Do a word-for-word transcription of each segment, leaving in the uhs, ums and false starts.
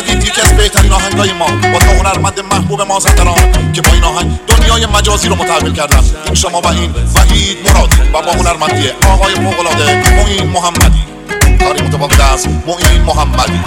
جدید یکی از بهترین آهنگای ما با تا هنرمند محبوب مازندران که با این آهنگ دنیای مجازی رو متحول کردن. این شما و این وحید مرادی و با هنرمندی آقای فوق‌العاده معین محمدی. کاری متفاوت است. معین محمدی.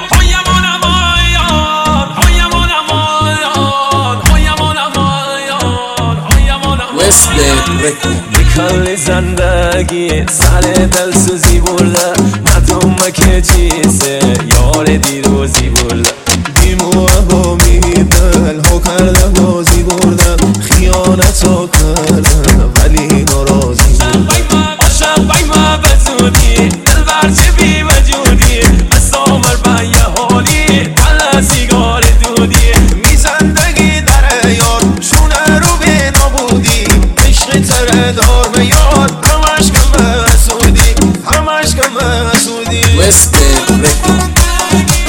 کل زندگی سر دل سوزی برده ندومه که چیزه یار دیروزی برده بیموه با میدل ها کرده بازی برده خیانت ها کرده ولی ناراضی برده عاشق بایمه بزودی دل برچه بی وجودی از آمر به یه حالی دل سیگار دودی می زندگی در یار شونه رو به نابودی عشق تره دار به یار همش کم حسودی همش کم حسودی